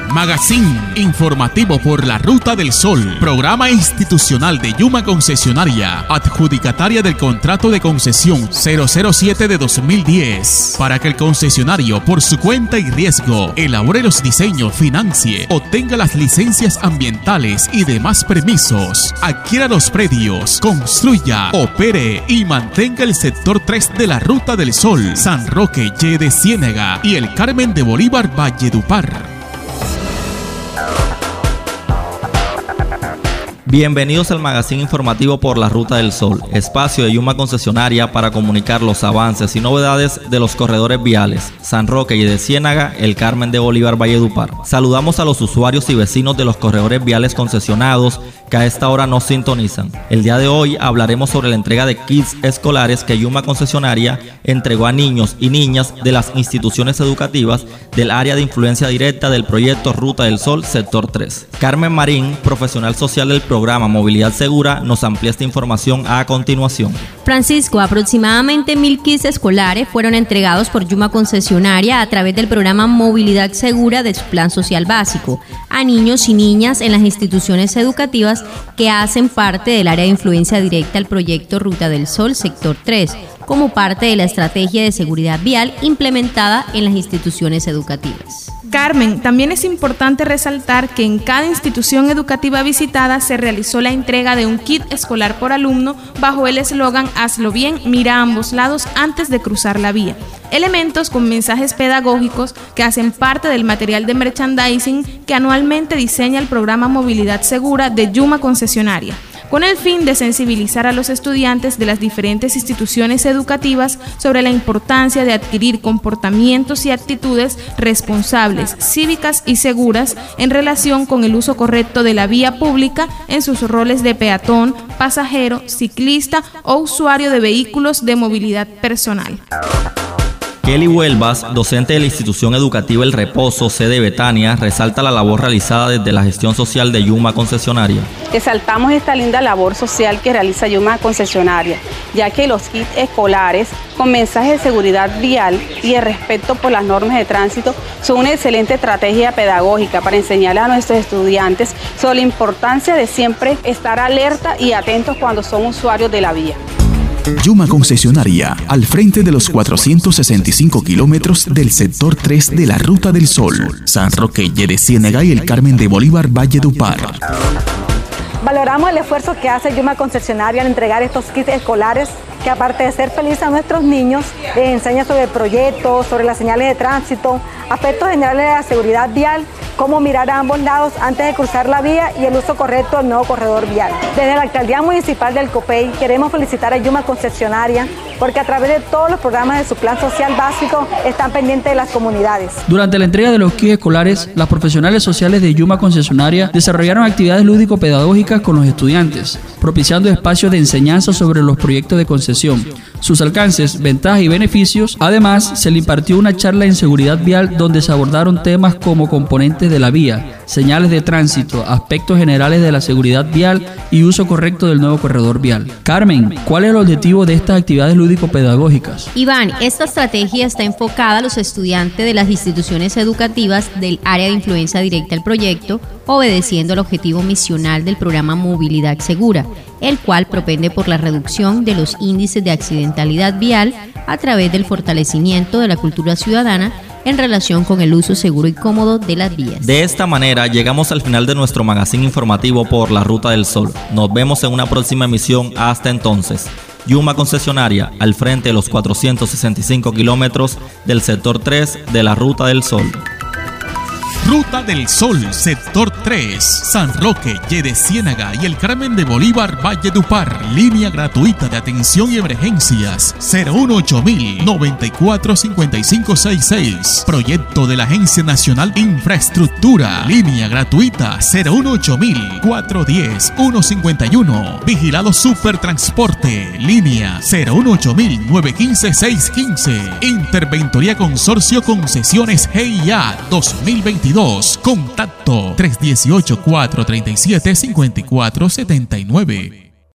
Magazine informativo por la Ruta del Sol. Programa institucional de Yuma Concesionaria, adjudicataria del contrato de concesión 007 de 2010, para que el concesionario, por su cuenta y riesgo, elabore los diseños, financie, obtenga las licencias ambientales y demás permisos, adquiera los predios, construya, opere y mantenga el sector 3 de la Ruta del Sol, San Roque, Y de Ciénaga y el Carmen de Bolívar, Valledupar. Bienvenidos al magazine informativo por la Ruta del Sol, espacio de Yuma Concesionaria para comunicar los avances y novedades de los corredores viales San Roque y de Ciénaga, el Carmen de Bolívar, Valledupar. Saludamos a los usuarios y vecinos de los corredores viales concesionados que a esta hora nos sintonizan. El día de hoy hablaremos sobre la entrega de kits escolares que Yuma Concesionaria entregó a niños y niñas de las instituciones educativas del área de influencia directa del proyecto Ruta del Sol, sector 3. Carmen Marín, profesional social del programa Movilidad Segura, nos amplía esta información a continuación. Francisco, aproximadamente 1,000 kits escolares fueron entregados por Yuma Concesionaria a través del programa Movilidad Segura de su Plan Social Básico a niños y niñas en las instituciones educativas que hacen parte del área de influencia directa al proyecto Ruta del Sol, sector 3, como parte de la estrategia de seguridad vial implementada en las instituciones educativas. Carmen, también es importante resaltar que en cada institución educativa visitada se realizó la entrega de un kit escolar por alumno bajo el eslogan "Hazlo bien, mira a ambos lados antes de cruzar la vía". Elementos con mensajes pedagógicos que hacen parte del material de merchandising que anualmente diseña el programa Movilidad Segura de Yuma Concesionaria, con el fin de sensibilizar a los estudiantes de las diferentes instituciones educativas sobre la importancia de adquirir comportamientos y actitudes responsables, cívicas y seguras en relación con el uso correcto de la vía pública en sus roles de peatón, pasajero, ciclista o usuario de vehículos de movilidad personal. Kelly Huelvas, docente de la institución educativa El Reposo, sede Betania, resalta la labor realizada desde la gestión social de Yuma Concesionaria. Resaltamos esta linda labor social que realiza Yuma Concesionaria, ya que los kits escolares con mensajes de seguridad vial y de respeto por las normas de tránsito son una excelente estrategia pedagógica para enseñarle a nuestros estudiantes sobre la importancia de siempre estar alerta y atentos cuando son usuarios de la vía. Yuma Concesionaria, al frente de los 465 kilómetros del sector 3 de la Ruta del Sol, San Roque, Y de Ciénaga y el Carmen de Bolívar, Valledupar. Valoramos el esfuerzo que hace Yuma Concesionaria en entregar estos kits escolares que, aparte de ser felices a nuestros niños, les enseña sobre el proyecto, sobre las señales de tránsito, aspectos generales de la seguridad vial, cómo mirar a ambos lados antes de cruzar la vía y el uso correcto del nuevo corredor vial. Desde la Alcaldía Municipal del Copey queremos felicitar a Yuma Concesionaria porque a través de todos los programas de su Plan Social Básico están pendientes de las comunidades. Durante la entrega de los kits escolares, las profesionales sociales de Yuma Concesionaria desarrollaron actividades lúdico-pedagógicas con los estudiantes, propiciando espacios de enseñanza sobre los proyectos de concesión, sus alcances, ventajas y beneficios. Además, se le impartió una charla en seguridad vial donde se abordaron temas como componentes de la vía, señales de tránsito, aspectos generales de la seguridad vial y uso correcto del nuevo corredor vial. Carmen, ¿cuál es el objetivo de estas actividades lúdico-pedagógicas? Iván, esta estrategia está enfocada a los estudiantes de las instituciones educativas del área de influencia directa al proyecto, obedeciendo al objetivo misional del programa Movilidad Segura, el cual propende por la reducción de los índices de accidentalidad vial a través del fortalecimiento de la cultura ciudadana en relación con el uso seguro y cómodo de las vías. De esta manera llegamos al final de nuestro magazine informativo por la Ruta del Sol. Nos vemos en una próxima emisión. Hasta entonces. Yuma Concesionaria, al frente de los 465 kilómetros del sector 3 de la Ruta del Sol. Ruta del Sol, sector 3, San Roque, Y de Ciénaga y el Carmen de Bolívar, Valledupar. Línea gratuita de atención y emergencias 018.000 945566. Proyecto de la Agencia Nacional de Infraestructura. Línea gratuita 018.000 410 151. Vigilado Supertransporte. Línea 018.000 915 615. Interventoría Consorcio Concesiones GIA 2022. Contacto 318-437-5479.